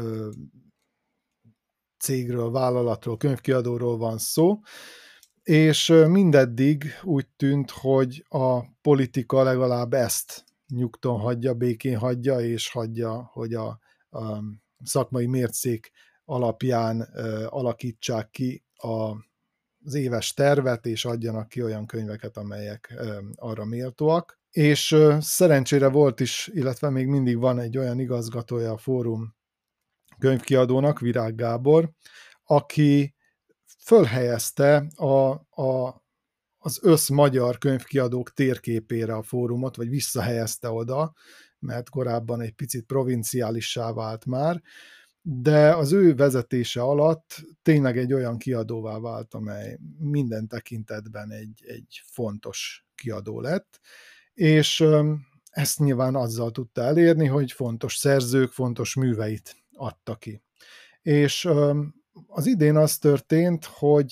cégről, vállalatról, könyvkiadóról van szó, és mindeddig úgy tűnt, hogy a politika legalább ezt nyugton hagyja, békén hagyja, és hagyja, hogy a szakmai mércék alapján alakítsák ki az éves tervet, és adjanak ki olyan könyveket, amelyek arra méltóak. És szerencsére volt is, illetve még mindig van egy olyan igazgatója a Fórum könyvkiadónak, Virág Gábor, aki fölhelyezte az összmagyar könyvkiadók térképére a fórumot, vagy visszahelyezte oda, mert korábban egy picit provinciálissá vált már, de az ő vezetése alatt tényleg egy olyan kiadóvá vált, amely minden tekintetben egy fontos kiadó lett, és ezt nyilván azzal tudta elérni, hogy fontos szerzők, fontos műveit adta ki. És az idén az történt,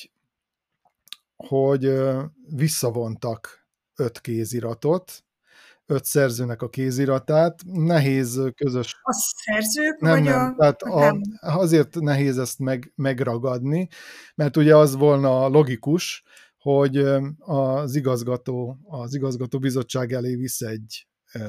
hogy visszavontak 5 kéziratot, 5 szerzőnek a kéziratát. Nehéz közös... A szerzők, nem, vagy nem. Tehát azért nehéz ezt megragadni, mert ugye az volna logikus, hogy az igazgató bizottság elé visz egy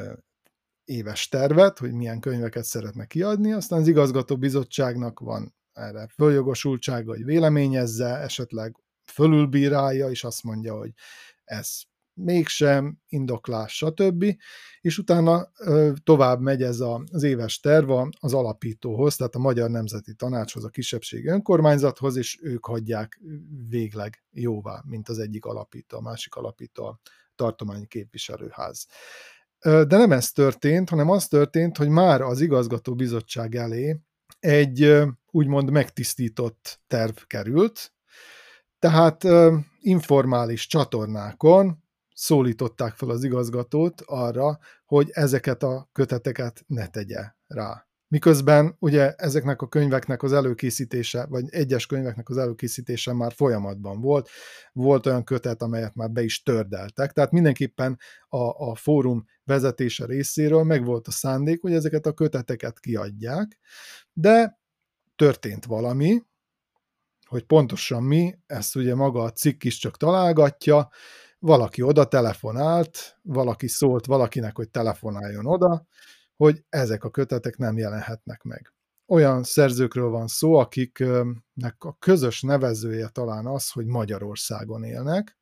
éves tervet, hogy milyen könyveket szeretne kiadni, aztán az igazgató bizottságnak van erre följogosultsága, hogy véleményezze, esetleg fölülbírálja, és azt mondja, hogy ez mégsem, indoklás, stb. És utána tovább megy ez az éves terv az alapítóhoz, tehát a Magyar Nemzeti Tanácshoz, a kisebbségi önkormányzathoz, és ők hagyják végleg jóvá, mint az egyik alapító, a másik alapító a tartományi képviselőház. De nem ez történt, hanem az történt, hogy már az igazgató bizottság elé egy úgymond megtisztított terv került, tehát informális csatornákon szólították fel az igazgatót arra, hogy ezeket a köteteket ne tegye rá. Miközben ugye ezeknek a könyveknek az előkészítése, vagy egyes könyveknek az előkészítése már folyamatban volt. Volt olyan kötet, amelyet már be is tördeltek. Tehát mindenképpen a fórum vezetése részéről megvolt a szándék, hogy ezeket a köteteket kiadják, de történt valami, hogy pontosan mi, ezt ugye maga a cikk is csak találgatja, valaki oda telefonált, valaki szólt valakinek, hogy telefonáljon oda, hogy ezek a kötetek nem jelenhetnek meg. Olyan szerzőkről van szó, akiknek a közös nevezője talán az, hogy Magyarországon élnek,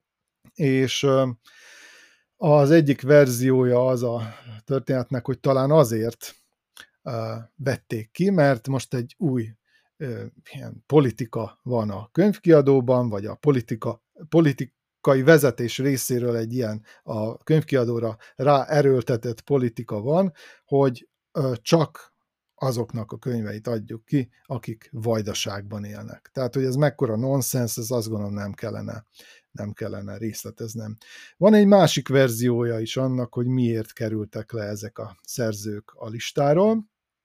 és az egyik verziója az a történetnek, hogy talán azért vették ki, mert most egy új ilyen politika van a könyvkiadóban, vagy a politikai vezetés részéről egy ilyen a könyvkiadóra ráerőltetett politika van, hogy csak azoknak a könyveit adjuk ki, akik Vajdaságban élnek. Tehát, hogy ez mekkora nonsens, ez azt gondolom nem kellene részleteznem. Van egy másik verziója is annak, hogy miért kerültek le ezek a szerzők a listáról.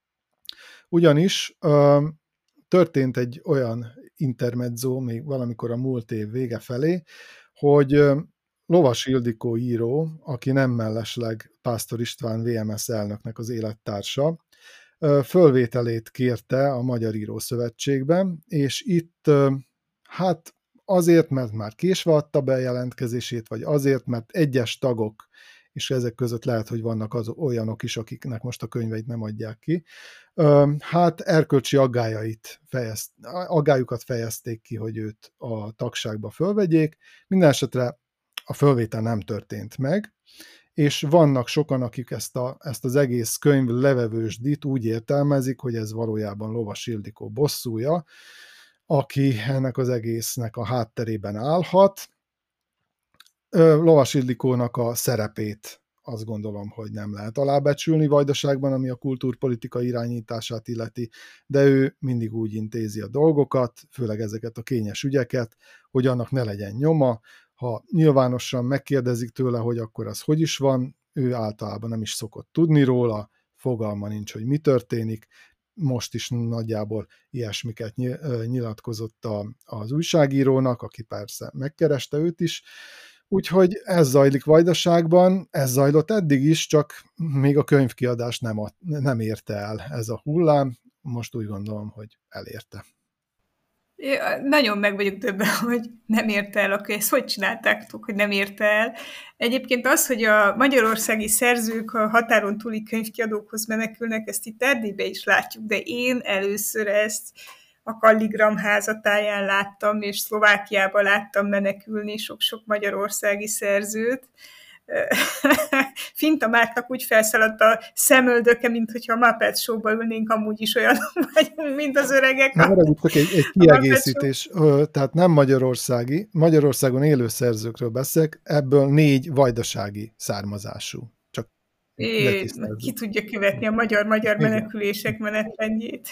Ugyanis történt egy olyan intermezzo, még valamikor a múlt év vége felé, hogy Lovas Ildikó író, aki nem mellesleg Pásztor István VMS elnöknek az élettársa, fölvételét kérte a Magyar Írószövetségben, és itt hát azért, mert már késve adta be a jelentkezését, vagy azért, mert egyes tagok, és ezek között lehet, hogy vannak olyanok is, akiknek most a könyveit nem adják ki, hát erkölcsi aggályukat fejezték ki, hogy őt a tagságba fölvegyék. Minden esetre a fölvétel nem történt meg, és vannak sokan, akik ezt az egész könyv levevősdit úgy értelmezik, hogy ez valójában Lovas Ildikó bosszúja, aki ennek az egésznek a hátterében állhat. Lovas Ildikónak a szerepét azt gondolom, hogy nem lehet alábecsülni Vajdaságban, ami a kultúrpolitika irányítását illeti, de ő mindig úgy intézi a dolgokat, főleg ezeket a kényes ügyeket, hogy annak ne legyen nyoma. Ha nyilvánosan megkérdezik tőle, hogy akkor az hogy is van, ő általában nem is szokott tudni róla, fogalma nincs, hogy mi történik. Most is nagyjából ilyesmiket nyilatkozott az újságírónak, aki persze megkereste őt is. Úgyhogy ez zajlik Vajdaságban, ez zajlott eddig is, csak még a könyvkiadás nem érte el ez a hullám. Most úgy gondolom, hogy elérte. Nagyon meg vagyok döbben, hogy nem érte el a könyv. Ezt hogy csináltátok, hogy nem érte el? Egyébként az, hogy a magyarországi szerzők a határon túli könyvkiadókhoz menekülnek, ezt itt Erdélyben is látjuk, de én először ezt a Kalligram házatáján láttam, és Szlovákiában láttam menekülni sok-sok magyarországi szerzőt. Finta Márknak úgy felszaladt a szemöldöke, mint hogyha a Muppet Show-ba ülnénk, amúgy is olyan vagyunk, mint az öregek. Egy kiegészítés, tehát nem Magyarországon élő szerzőkről beszélek, ebből 4 vajdasági származású. Csak Ki tudja követni a magyar menekülések menetrendjét.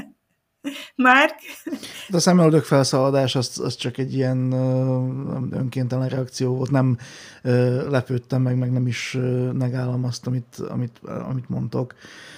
Márk? De a szemöldök felszabadás az csak egy ilyen önkéntelen reakció volt, nem lepődtem meg nem is megállom azt, amit mondtok.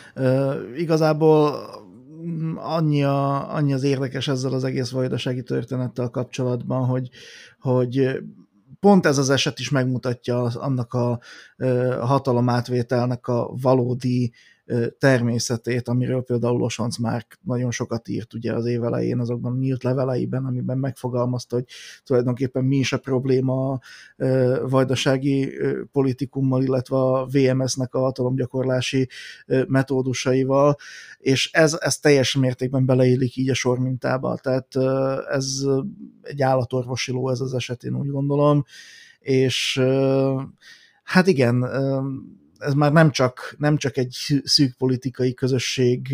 Igazából annyi az érdekes ezzel az egész vajdasági történettel kapcsolatban, hogy pont ez az eset is megmutatja annak a hatalomátvételnek a valódi természetét, amiről például Losonc Márk nagyon sokat írt ugye az év elején azokban a nyílt leveleiben, amiben megfogalmazta, hogy tulajdonképpen mi is a probléma a vajdasági politikummal, illetve a VMS-nek a hatalomgyakorlási metódusaival, és ez teljes mértékben beleillik így a sormintába, tehát ez egy állatorvosi ló ez az eset, én úgy gondolom, és hát igen, ez már nem csak egy szűk politikai közösség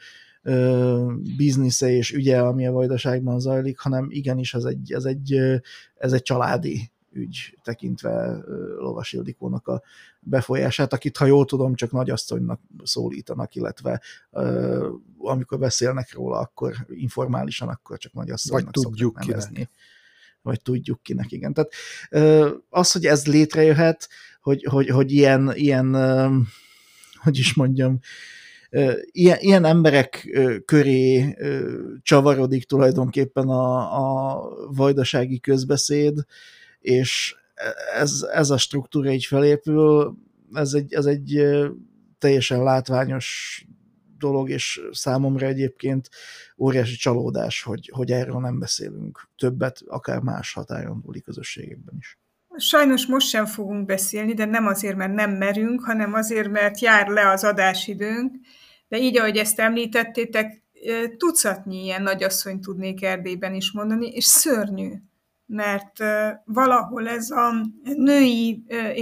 biznisze és ügye, ami a Vajdaságban zajlik, hanem igenis ez egy családi ügy, tekintve Lovas Ildikónak a befolyását, akit, ha jól tudom, csak nagyasszonynak szólítanak, illetve amikor beszélnek róla, akkor informálisan, akkor csak nagyasszonynak szoktak nevezni. Vagy tudjuk kinek, igen. Tehát az, hogy ez létrejöhet, hogy ilyen hogy is mondjam, ilyen emberek köré csavarodik tulajdonképpen a vajdasági közbeszéd, és ez a struktúra így felépül, ez egy teljesen látványos dolog, és számomra egyébként óriási csalódás, hogy erről nem beszélünk többet, akár más határon túli közösségekben is. Sajnos most sem fogunk beszélni, de nem azért, mert nem merünk, hanem azért, mert jár le az adásidőnk, de így, ahogy ezt említettétek, tucatnyi ilyen nagyasszonyt tudnék Erdélyben is mondani, és szörnyű, mert valahol ez a női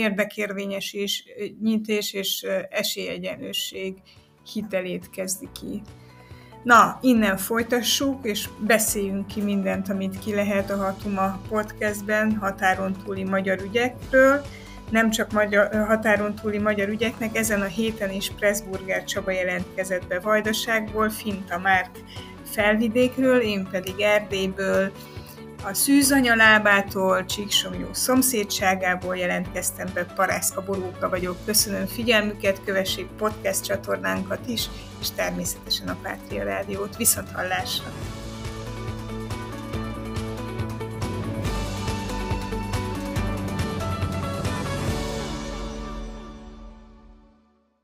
érdekérvényesítés és esélyegyenlőség hitelét kezdi ki. Na, innen folytassuk, és beszéljünk ki mindent, amit ki lehet a Hatuma podcastben határon túli magyar ügyekről. Nem csak határon túli magyar ügyeknek, ezen a héten is Pressburger Csaba jelentkezett be Vajdaságból, Finta Márk Felvidékről, én pedig Erdélyből, a Szűzanyalábától, Csíksomlyó szomszédságából jelentkeztem be, Parászka Boróka vagyok. Köszönöm figyelmüket, kövessék podcast csatornánkat is, és természetesen a Pátria Rádiót. Viszonthallásra!